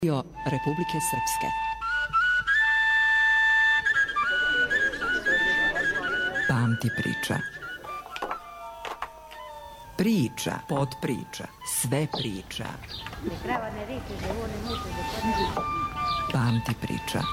Republike Srpske. Pamti priča. Priča, podpriča, sve priča. Pamti priča.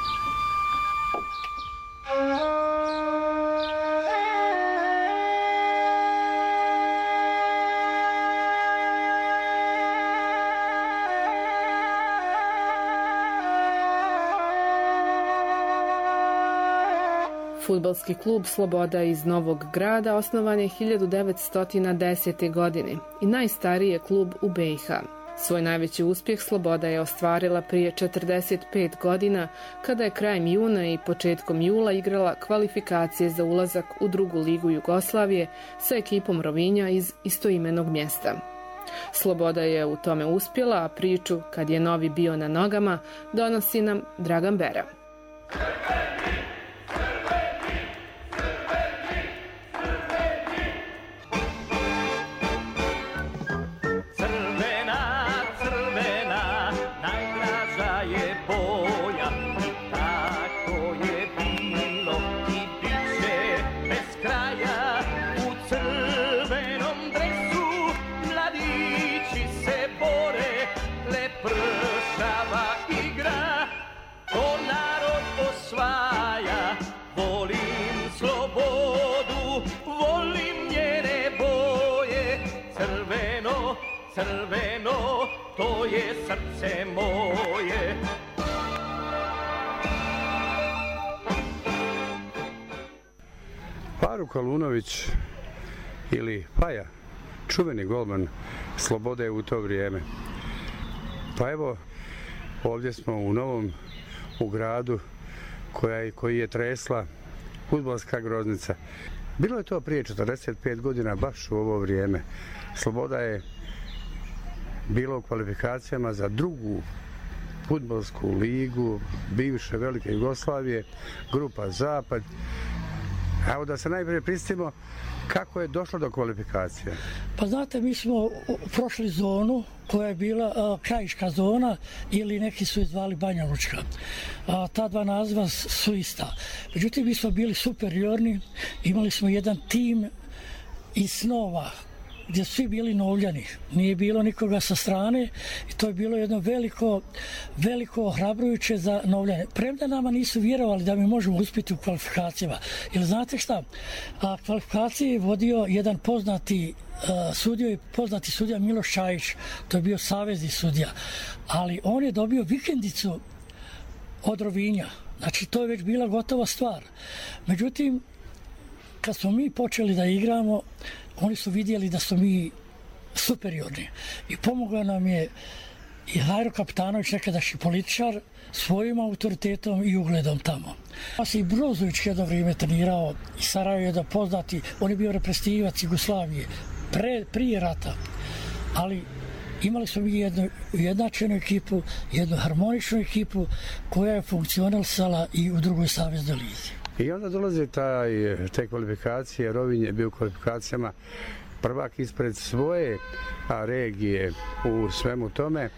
Fudbalski klub Sloboda iz Novog Grada osnovan je 1910. godine i najstariji je klub u BiH. Svoj najveći uspjeh Sloboda je ostvarila prije 45 godina kada je krajem juna i početkom jula igrala kvalifikacije za ulazak u drugu ligu Jugoslavije sa ekipom Rovinja iz istoimenog mjesta. Sloboda je u tome uspjela, a priču kad je novi bio na nogama donosi nam Dragan Bera. Crveno, to je srce moje. Faruk Alunović ili Paja, čuveni golman Slobode u to vrijeme. Pa evo, ovdje smo u Novom gradu koji je tresla fudbalska groznica. Bilo je to prije 45 godina, baš u ovo vrijeme. Sloboda je bilo u kvalifikacijama za drugu fudbalsku ligu bivše Velike Jugoslavije, grupa Zapad. Evo da se najprije prisjetimo kako je došlo do kvalifikacije. Pa znate, mi smo prošli zonu koja je bila krajiška zona ili neki su je zvali Banja Lučka. Ta dva naziva su ista. Međutim, mi smo bili superiorni, imali smo jedan tim iz snova gdje su svi bili Novljani, nije bilo nikoga sa strane i to je bilo jedno veliko ohrabrujuće za Novljane. Premda nama nisu vjerovali da mi možemo uspjeti u kvalifikacijama. Jer znate šta, kvalifikacije je vodio jedan poznati sudija Miloš Čajić, to je bio savezni sudija, ali on je dobio vikendicu od Rovinja, znači to je već bila gotova stvar. Međutim, kad smo mi počeli da igramo, oni su vidjeli da smo mi superiorni i pomogao nam je i Hajro Kapitanović, nekadašnji političar, svojim autoritetom i ugledom tamo. Ja se i Brozović jedno vrijeme trenirao i Sarajevo je da poznati, on je bio reprezentativac Jugoslavije prije rata, ali imali smo mi jednu ujednačenu ekipu, jednu harmoničnu ekipu koja je funkcionalisala i u drugoj saveznoj lizi. I onda dolaze te kvalifikacije, Rovinj je bio u kvalifikacijama prvak ispred svoje regije u svemu tome.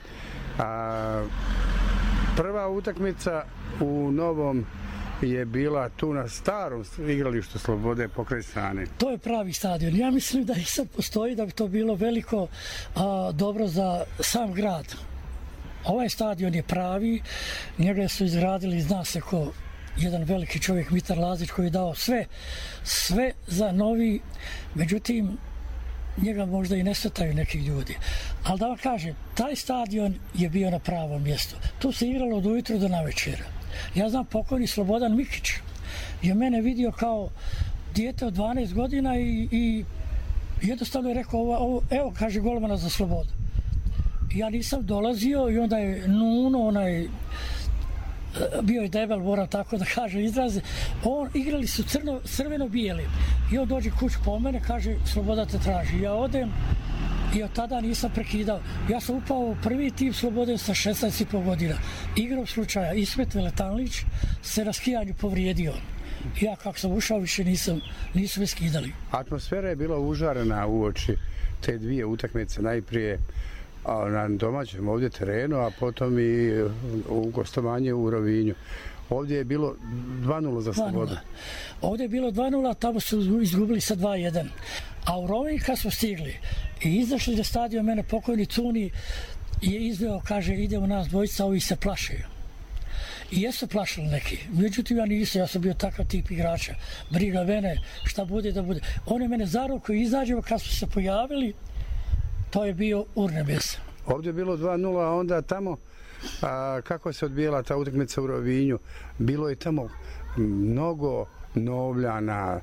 Prva utakmica u Novom je bila tu na starom igralištu Slobode pokraj strane. To je pravi stadion. Ja mislim da i sad postoji da bi to bilo veliko dobro za sam grad. Ovaj stadion je pravi, njega su izgradili, zna se ko, jedan veliki čovjek, Mitar Lazić, koji je dao sve za novi, međutim njega možda i ne shvataju neki ljudi. Ali da vam kažem, taj stadion je bio na pravom mjestu. Tu se igralo od ujutro do navečera. Ja znam, pokojni Slobodan Mikić je mene vidio kao dijete od 12 godina i jednostavno je rekao, evo, kaže, golmana za Slobodu. Ja nisam dolazio i onda je Nuno, bio je debel, moram tako da kaže izraze, igrali su crveno-bijeli i on dođe kuć po mene, kaže, Sloboda te traži. Ja odem i od tada nisam prekidao. Ja sam upao u prvi tim Slobode sa 16,5 godina. Igrom slučaja Ismet Veletanlić se na skijanju povrijedio. Ja kako sam ušao više nisu me skidali. Atmosfera je bila užarena uoči te dvije utakmice. Najprije na domaćem ovdje terenu, a potom i u gostovanje u Rovinju. Ovdje je bilo 2:0 za Slobodu. Ovdje je bilo 2:0, tamo su izgubili sa 2:1. A u Rovinj kad smo stigli i izašli na stadion, mene pokojni Cuni je izveo, kaže, ide u nas dvojica, ovi se plašaju. I jesu plašili neki. Međutim, ja nisam, ja sam bio takav tip igrača. Briga mene, šta bude da bude. Oni mene za ruku izađemo, kad smo se pojavili, to je bio urnebes. Ovdje je bilo 2:0, a onda tamo, kako se odbijala ta utakmica u Rovinju, bilo je tamo mnogo Novljana,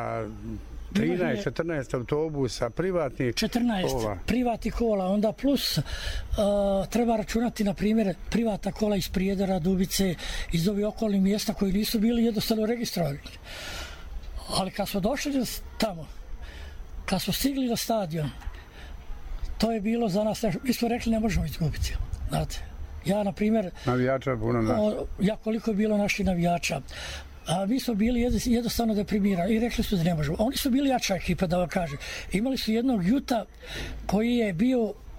13-14 autobusa, privatnih 14 kola. Privatnih kola, onda plus treba računati, na primjer, privatna kola iz Prijedora, Dubice, iz ovih okolnih mjesta koji nisu bili jednostavno registrovani. Ali kad smo došli tamo, kad smo stigli na stadion, to je bilo za nas, mi smo rekli ne možemo izgubiti, znate. Ja, na primjer, navijača puno naši. Ja koliko je bilo naših navijača, a mi smo bili jednostavno deprimirani i rekli su da ne možemo. Oni su bili jača ekipa, da vam kažem. Imali su jednog Juta koji je bio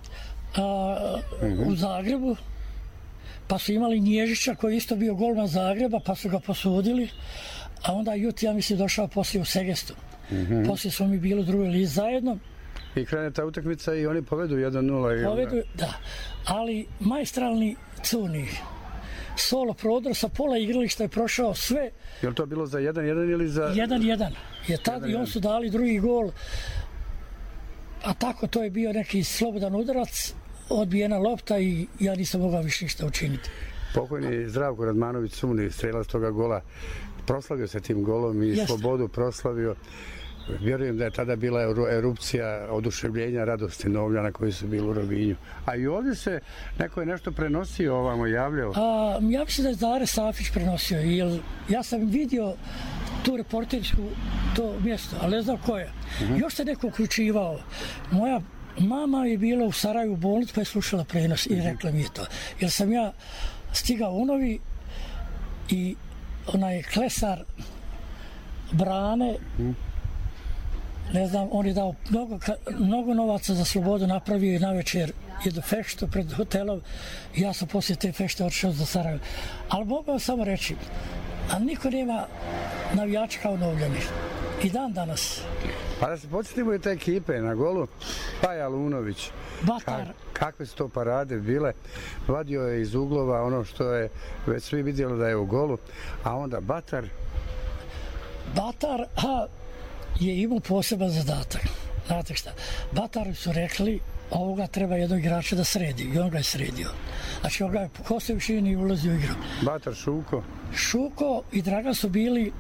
u Zagrebu, pa su imali Nježića koji je isto bio golman Zagreba, pa su ga posudili, a onda Jut, ja mislim, došao poslije u Segestu. Poslije smo mi bili u drugoj lizi zajedno. I krene ta utakmica i oni povedu 1:0. Povedu, da. Ali maestralni Cuni, solo prodor sa pola igrališta je prošao sve. Je li to bilo za 1:1 ili za... 1:1 je tad i on su dali drugi gol. A tako to je bio neki slobodan udarac, odbijena lopta i ja nisam mogao više ništa učiniti. Pokojni Zdravko Radmanović Cuni, strelac toga gola, proslavio se tim golom i Slobodu proslavio. Vjerujem da je tada bila erupcija oduševljenja, radosti Novljana koji su bili u Rovinju. A i ovdje se neko je nešto prenosio ovamo, javljao? Ja mislim da je Zare Safić prenosio, jer ja sam vidio tu reportersku to mjesto, ali ne znam ko je. Još se neko uključivao. Moja mama je bila u Sarajevu bolnici pa je slušala prenos i rekla mi je to. Jer sam ja stigao u Novi i onaj klesar Brane, ne znam, on je dao mnogo novaca za Slobodu, napravio i navečer jednu feštu pred hotelom i ja sam poslije te fešte odšao za Sarajevo. Ali mogu vam samo reći, a niko nema navijača kao Novljani. I dan danas. Pa da se podsjetimo i te ekipe na golu, Paja Lunović. Batar. Kakve su to parade bile. Vadio je iz uglova ono što je već svi vidjeli da je u golu, a onda Batar. Batar, je imao poseban zadatak. Znate šta? Batari su rekli ovoga treba jednog igrača da sredi i on ga je sredio. Znači on ga je pokosio više i nije ulazio u igru. Batar, Šuko. Šuko i Dragan su bili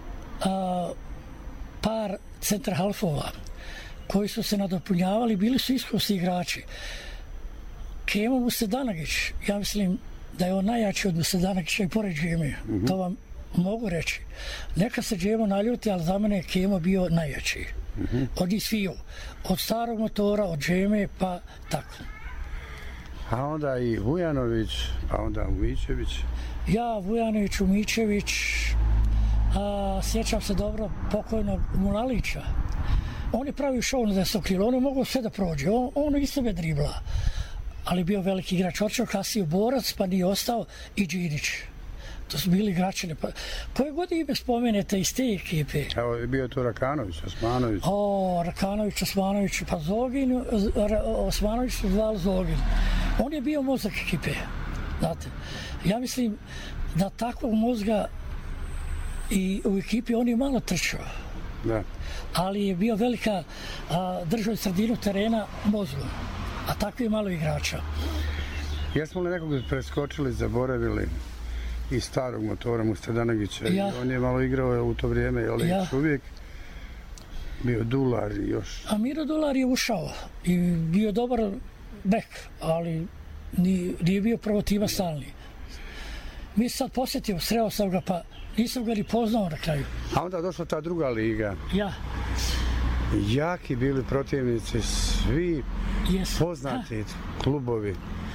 par centar halfova koji su se nadopunjavali, bili su iskusni igrači. Kemo Musedanagić, ja mislim da je on najjači od Musedanagića i pored Džeme. To vam mogu reći. Neka se Džemo naljuti, ali za mene je Kemo bio najjači. Od njih sviju. Od starog motora, od Džeme, pa tako. A onda i Vujanović, a onda Umićević. Ja, Vujanović, Umićević, sjećam se dobro pokojnog Mulalića. On je pravio šov na desno krilo, on je mogao sve da prođe. On i sebe dribla. Ali bio veliki igrač. Očeo kasnije Borac, pa nije ostao, i Đinić. To su bili igračine. Koje godine ime spomenete iz te ekipe? Evo, bio je tu Rakanović, Osmanović. Rakanović, Osmanović, pa Zogin, Osmanović su zvali Zogin. On je bio mozak ekipe. Znate, ja mislim da takvog mozga i u ekipi on je malo trčao. Da. Ali je bio velika, držao sredinu terena mozgom. A takvi je malo igrača. Jesmo li nekog preskočili, zaboravili iz starog motora Mustadanagića? On je malo igrao u to vrijeme, ali još uvijek bio Dular i još... A Miro Dular je ušao i bio dobar bek, ali nije bio prvotima stalni. Mi sad posjetio, sreo sam ga, pa nisam ga ni poznao na kraju. A onda došla ta druga liga. Ja. Jaki bili protivnici, svi poznati klubovi.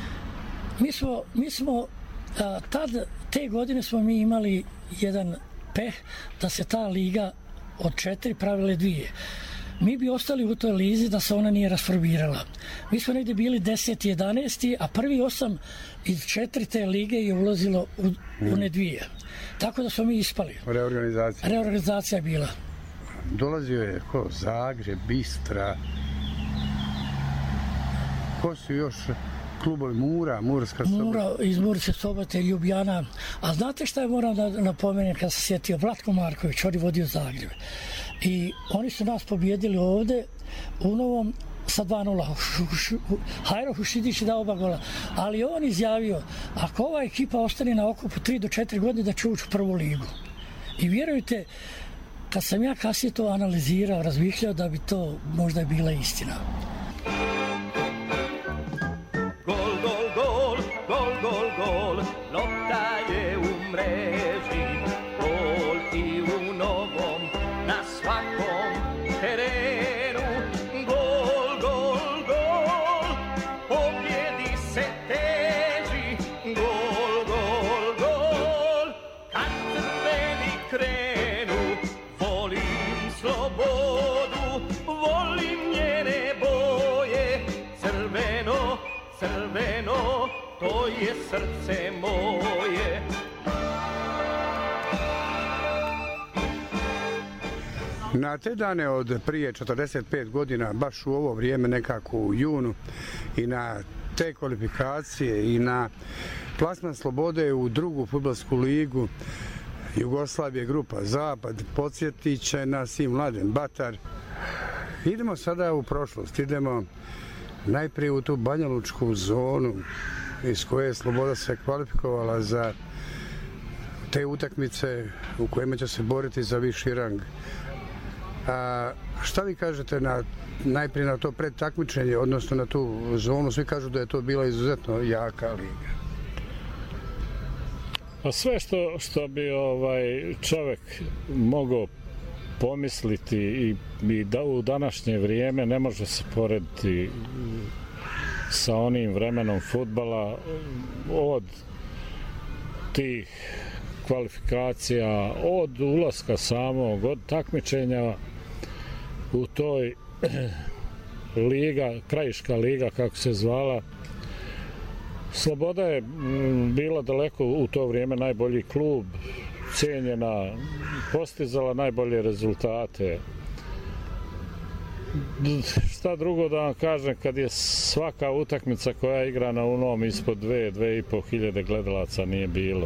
Mi smo te godine smo mi imali jedan peh da se ta liga od 4 pravile 2. mi bi ostali u toj lizi da se ona nije rasformirala. Mi smo negdje bili 10. 11. a prvi 8 iz 4. te lige je ulazilo u ne dvije. Tako da smo mi ispali. Reorganizacija je bila. Dolazio je ko? Zagreb, Bistra. Ko su još klubovi? Murska Sobota? Mura, iz Murske Sobote, Ljubljana. A znate šta je, moram da napomenem kad se sjetio? Vlatko Marković, on je vodio Zagreb. I oni su nas pobjedili ovde u Novom sa 2-0. Hajro Hušidić je dao 2 gola. Ali on izjavio, ako ova ekipa ostane na okupu 3 do 4 godine, da će ući u prvu ligu. I vjerujte, kad sam ja kasnije to analizirao, razmišljao da bi to možda bila istina. Gol, gol, gol, gol, gol, gol, lopta je u mreži, gol i u Novom, na svakom terenu. Gol, gol, gol, pobjedi se teži, gol, gol, gol, kad crveni krenu, volim slobodu, volim njene boje, crveno, crveno, to je srce moje. Na te dane od prije 45 godina, baš u ovo vrijeme, nekako u junu, i na te kvalifikacije i na plasman Slobode u drugu fudbalsku ligu Jugoslavije, grupa Zapad, podsjetit će nas i Mladen Batar. Idemo sada u prošlost, idemo najprije u tu banjalučku zonu iz koje je Sloboda se kvalifikovala za te utakmice u kojima će se boriti za viši rang. Šta vi kažete najprije na to predtakmičenje, odnosno na tu zonu? Svi kažu da je to bila izuzetno jaka liga. Pa sve što bi čovjek mogao pomisliti i da u današnje vrijeme ne može se porediti sa onim vremenom fudbala, od tih kvalifikacija, od ulaska samog, od takmičenja u toj liga, Krajiška liga kako se zvala. Sloboda je bila daleko u to vrijeme najbolji klub, cijenjena, postizala najbolje rezultate. Šta drugo da vam kažem, kad je svaka utakmica koja je igrana u Novom ispod 2.500 hiljade gledalaca nije bilo.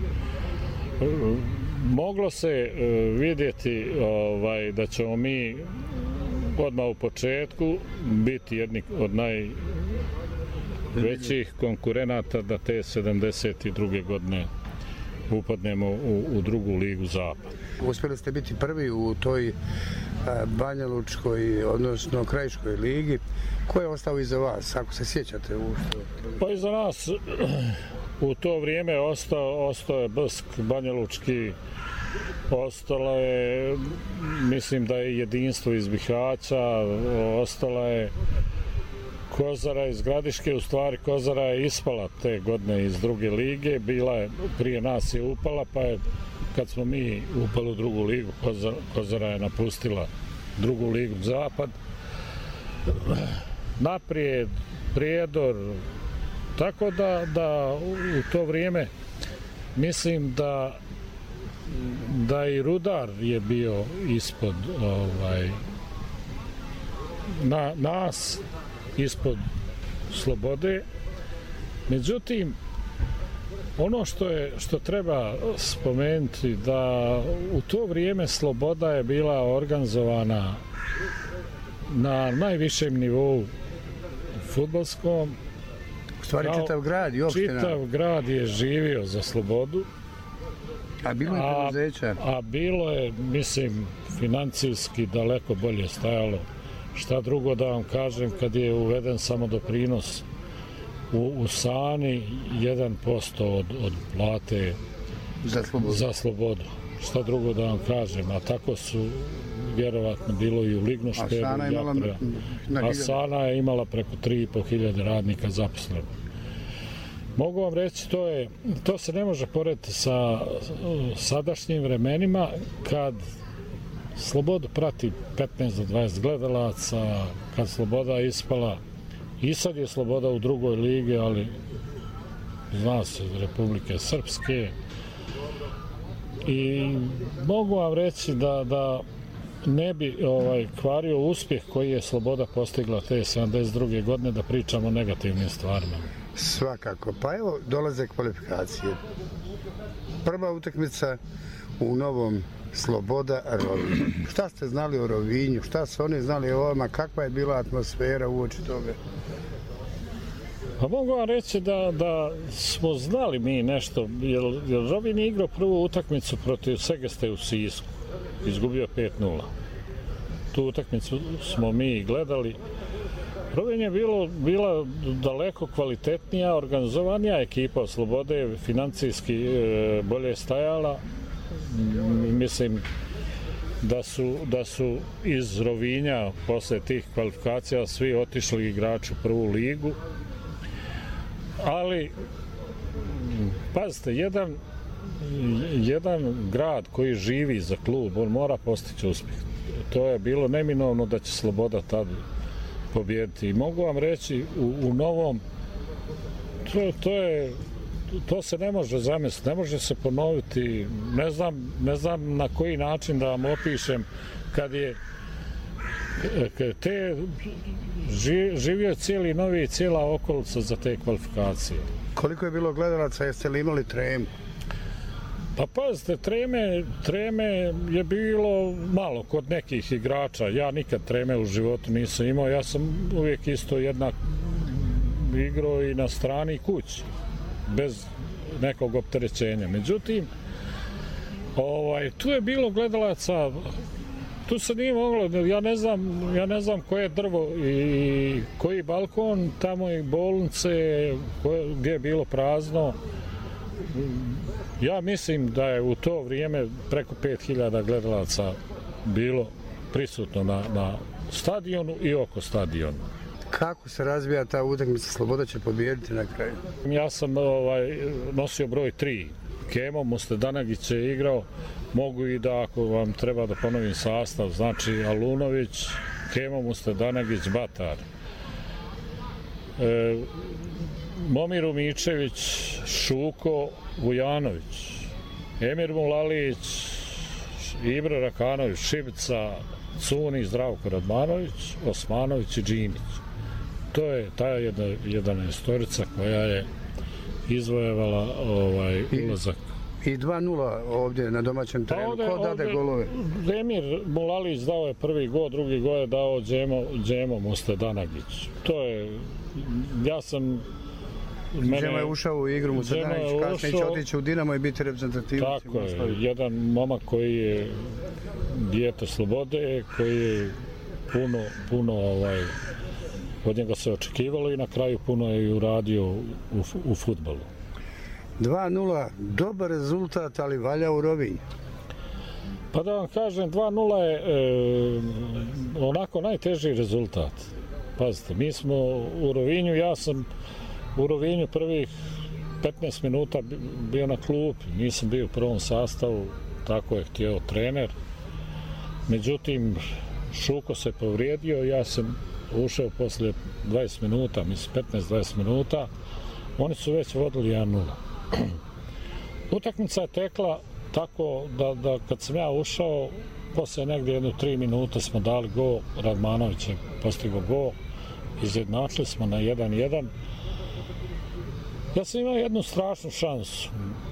Moglo se vidjeti da ćemo mi odmah u početku biti jedni od najvećih konkurenata da te 72. godine upadnemo u drugu ligu Zapad. Uspjeli ste biti prvi u toj banjalučkoj, odnosno krajiškoj ligi. Ko je ostao iza vas, ako se sjećate? Pa iza nas u to vrijeme ostao je Brsk banjalučki, ostala je, mislim da je Jedinstvo iz Bihaća, ostala je Kozara iz Gradiške. U stvari Kozara je ispala te godine iz druge lige, bila je, prije nas je upala, pa je kad smo mi upali u drugu ligu, Kozara je napustila drugu ligu Zapad. Naprijed, Prijedor, tako da u to vrijeme mislim da i Rudar je bio ispod nas, ispod Slobode. Međutim, ono što treba spomenuti, da u to vrijeme Sloboda je bila organizovana na najvišem nivou fudbalskom. U stvari čitav grad i opština. Čitav grad je živio za Slobodu. A bilo je preduzeća? A bilo je, mislim, financijski daleko bolje stajalo. Šta drugo da vam kažem, kad je uveden samo doprinos u Sani 1% od plate za Slobodu. Šta drugo da vam kažem, a tako su vjerovatno bilo i u Lignošperu. A Sana je imala preko 3.500 radnika zaposleno. Mogu vam reći, to se ne može porediti sa sadašnjim vremenima, kad Slobodu prati 15 do 20 gledalaca, kad Sloboda ispala, i sad je Sloboda u drugoj ligi, ali zna se Republike Srpske. I mogu vam reći da ne bi kvario uspjeh koji je Sloboda postigla te 72. godine da pričamo o negativnim stvarima. Svakako. Pa evo, dolaze kvalifikacije. Prva utakmica u novom Sloboda Rovinj. Šta ste znali o Rovinju? Šta su oni znali o ovome? Kakva je bila atmosfera uoči toga? Pa mogu vam reći da smo znali mi nešto, jer Rovinj je igrao prvu utakmicu protiv Segeste u Sisku. Izgubio 5-0. Tu utakmicu smo mi gledali. Rovinj je bila daleko kvalitetnija, organizovanija ekipa od Slobode, financijski bolje stajala. Mislim da su iz Rovinja posle tih kvalifikacija svi otišli igrači u prvu ligu. Ali, pazite, jedan grad koji živi za klub, on mora postići uspjeh. To je bilo neminovno da će Sloboda tad pobijediti. I mogu vam reći, u novom, to se ne može zamisliti, ne može se ponoviti. Ne znam na koji način da vam opišem kad je živio cijeli novi, cijela okolica za te kvalifikacije. Koliko je bilo gledalaca, jeste li imali tremu? Pa pazite, treme je bilo malo kod nekih igrača. Ja nikad treme u životu nisam imao. Ja sam uvijek isto jednak igrao i na strani i kući, bez nekog opterećenja. Međutim, tu je bilo gledalaca, tu se nije moglo, ja ne znam koje drvo i koji balkon, tamo i bolnice, gdje je bilo prazno. Ja mislim da je u to vrijeme preko 5000 gledalaca bilo prisutno na stadionu i oko stadiona. Kako se razvija ta utakmica? Sloboda će pobijediti na kraju. Ja sam nosio broj 3. Kemo Mustedanagić je igrao. Mogu i da, ako vam treba da ponovim sastav, znači Alunović, Kemo Mustedanagić, Batar. Momir Umičević, Šuko Vujanović, Emir Mulalić, Ibra Rakanović, Šibica, Cuni, Zdravko Radmanović, Osmanović i Džinić. To je ta jedna istorica koja je izvojevala ulazak. I 2-0 ovdje na domaćem terenu. Ko dade golove? Emir Mulalić dao je prvi gol, drugi gol je dao Džemo Mustedanagić. To je, ja sam... Džemo je ušao u igru, Mustedanagić kasnije će otići u Dinamo i biti reprezentativac. Tako je, jedan momak koji je dijete Slobode, koji je puno od njega se očekivalo i na kraju puno je i uradio u fudbalu. 2-0, dobar rezultat, ali valja u Rovinj. Pa da vam kažem, 2-0 je onako najteži rezultat. Pazite, mi smo u Rovinju, ja sam u Rovinju prvih 15 minuta bio na klupi, nisam bio u prvom sastavu, tako je htio trener. Međutim, Šuko se povrijedio, ja sam ušao poslije 20 minuta, mislim 15-20 minuta, oni su već vodili 1-0. Utakmica je tekla tako da kad sam ja ušao, poslije negdje jedno 3 minuta smo dali gol, Radmanović je postigao gol, izjednačili smo na 1-1. Ja sam imao jednu strašnu šansu.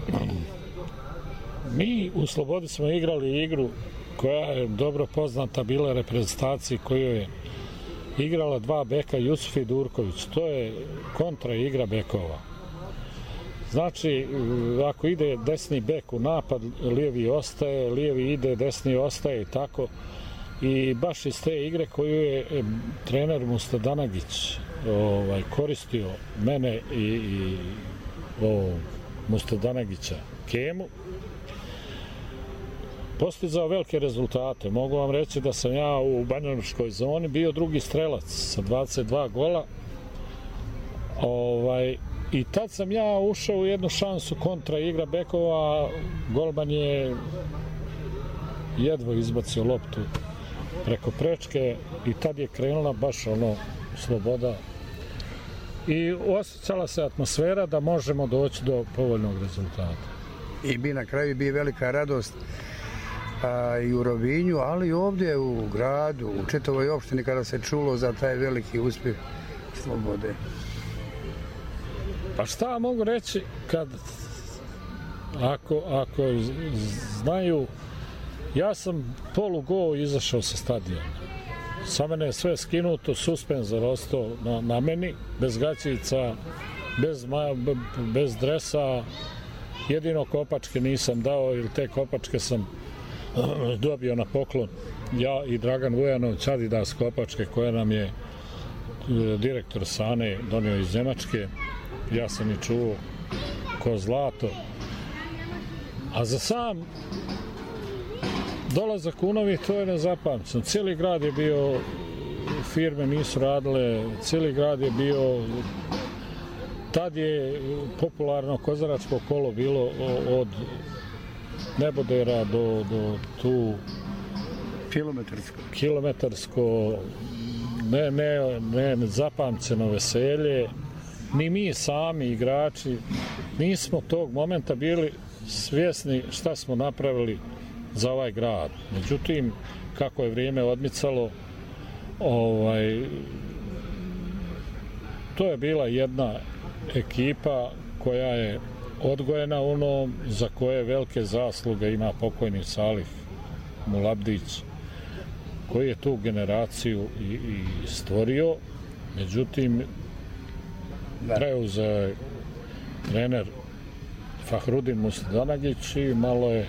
Mi u Slobodi smo igrali igru koja je dobro poznata, bila reprezentaciji koju je igrala 2 beka, Jusuf i Durković. To je kontra igra bekova. Znači, ako ide desni bek u napad, lijevi ostaje, lijevi ide, desni ostaje i tako. I baš iz te igre koju je trener Mustedanagić koristio mene i Mustedanagića Kemu, postizao velike rezultate. Mogu vam reći da sam ja u banjalučkoj zoni bio drugi strelac sa 22 gola. I tad sam ja ušao u jednu šansu kontra igra bekova. Golman je jedva izbacio loptu preko prečke i tad je krenula baš sloboda i osjećala se atmosfera da možemo doći do povoljnog rezultata. I bi na kraju bi velika radost i u Rovinju, ali i ovdje u gradu, u čitavoj opštini kada se čulo za taj veliki uspjeh Slobode. Pa šta mogu reći kad ako znaju, ja sam polugol izašao sa stadiona. Sa mene je sve skinuto, suspenzor ostao na meni, bez gaćica, bez dresa, jedino kopačke nisam dao, jer te kopačke sam dobio na poklon. Ja i Dragan Vujanović, Adidas kopačke koje nam je direktor Sane donio iz Njemačke. Ja sam ih čuvao ko zlato. A za sam dolazak u Novi, to je nezapamćeno. Cijeli grad je bio, firme nisu radile, cijeli grad je bio, tad je popularno kozaračko kolo bilo od Nebodera do tu kilometarsko nezapamćeno veselje. Ni mi sami igrači nismo tog momenta bili svjesni šta smo napravili za ovaj grad. Međutim, kako je vrijeme odmicalo, to je bila jedna ekipa koja je odgojena za koje velike zasluge ima pokojni Salih Mulabdić, koji je tu generaciju i stvorio. Međutim, preuzeo je trener Fahrudin Musledanagić i malo je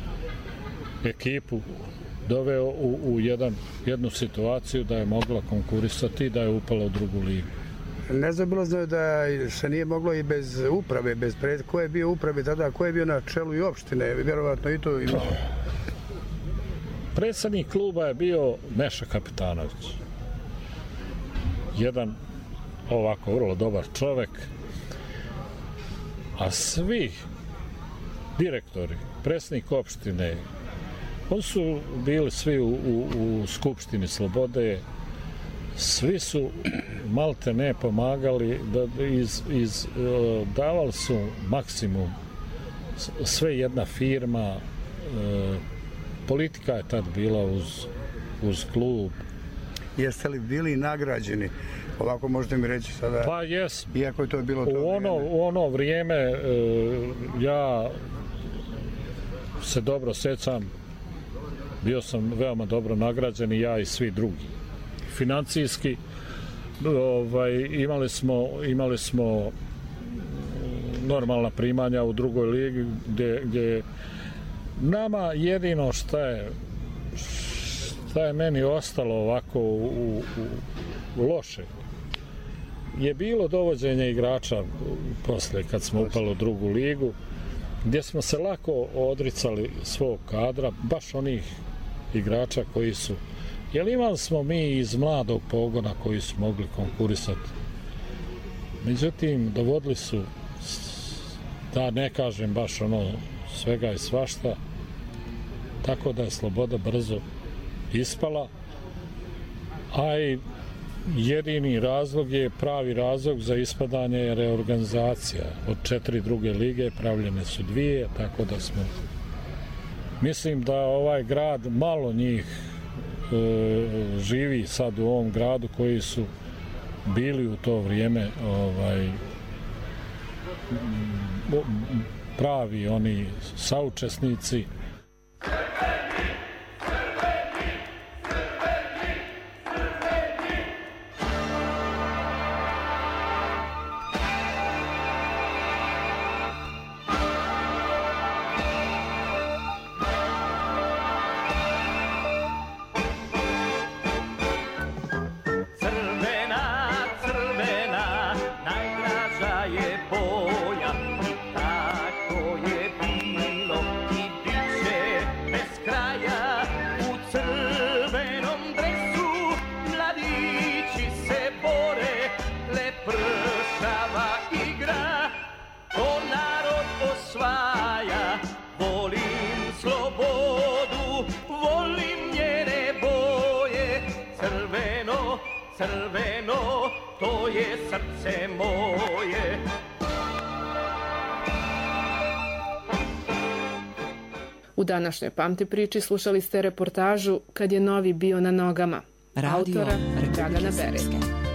ekipu doveo u jednu situaciju da je mogla konkurisati i da je upala u drugu ligu. Nezaobilazno je da se nije moglo i bez uprave, ko je bio upravi tada, ko je bio na čelu i opštine, vjerovatno i to imao. Predsjednik kluba je bio Meša Kapitanović. Jedan ovako vrlo dobar čovjek, a svi direktori, predsjednik opštine, oni su bili svi u Skupštini Slobode, svi su malte ne pomagali, davali su maksimum, sve jedna firma, politika je tad bila uz klub. Jeste li bili nagrađeni? Ovako možete mi reći sada. Pa jes. Iako je to bilo to vrijeme. U ono vrijeme ja se dobro sjećam, bio sam veoma dobro nagrađen i ja i svi drugi. Financijski imali smo normalna primanja u drugoj ligi gdje nama jedino šta je meni ostalo ovako u loše je bilo dovođenje igrača poslije kad smo upali u drugu ligu, gdje smo se lako odricali svog kadra, baš onih igrača koji su, jer imali smo mi iz mladog pogona koji su mogli konkurisati. Međutim, dovodili su, da ne kažem baš svega i svašta, tako da je Sloboda brzo ispala, a i jedini razlog je, pravi razlog za ispadanje je reorganizacija. Od 4 druge lige pravljene su 2, tako da smo, mislim da ovaj grad, malo njih živi sad u ovom gradu koji su bili u to vrijeme pravi oni saučesnici. Najdraža je boja i tako je bilo i bit crveno, to je srce moje. U današnjoj Pamti priči slušali ste reportažu Kad je novi bio na nogama, Radio autora Republike Dragana Bere. Srpske.